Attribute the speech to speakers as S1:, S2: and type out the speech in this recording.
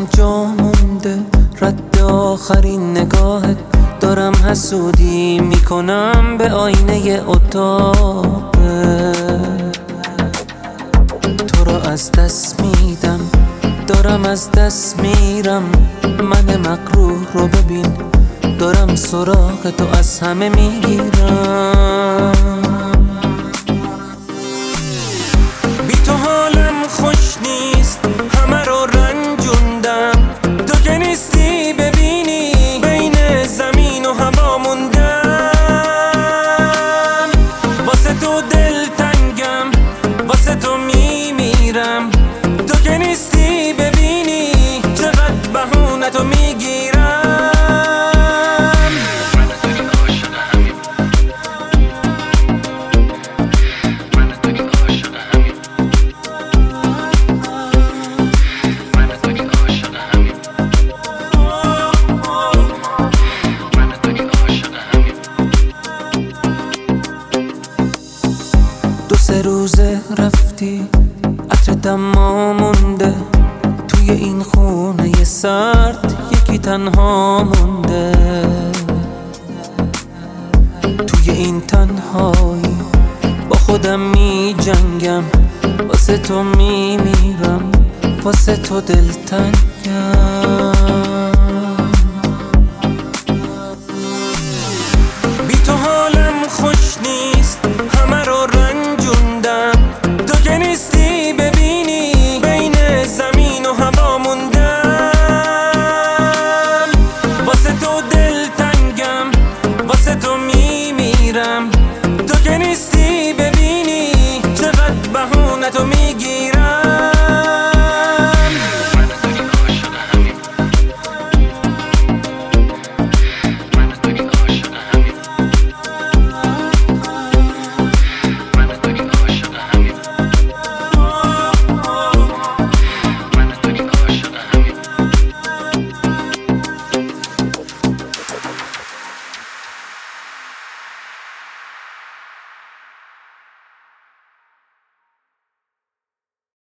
S1: دلم جا مونده، رد آخرین نگاهت. دارم حسودی میکنم به آینه اتاق، تو رو از دست میدم، دارم از دست میرم. من مغرور رو ببین، دارم سراغ تو از همه میگیرم. بی تو حالم خوش نیست، همه رو رنجوندم. تو که نیستی ببینی بین زمین و هوا موندم. واسه تو دل تنگم، واسه تو میمیرم. تو که نیستی ببینی چقدر بهونه تو میگیرم. دو سه روزه رفتی، عطر دما مونده. توی این خونه سرد یکی تنها مونده. توی این تنهایی با خودم می جنگم. واسه تو می میرم، واسه تو دلتنگم.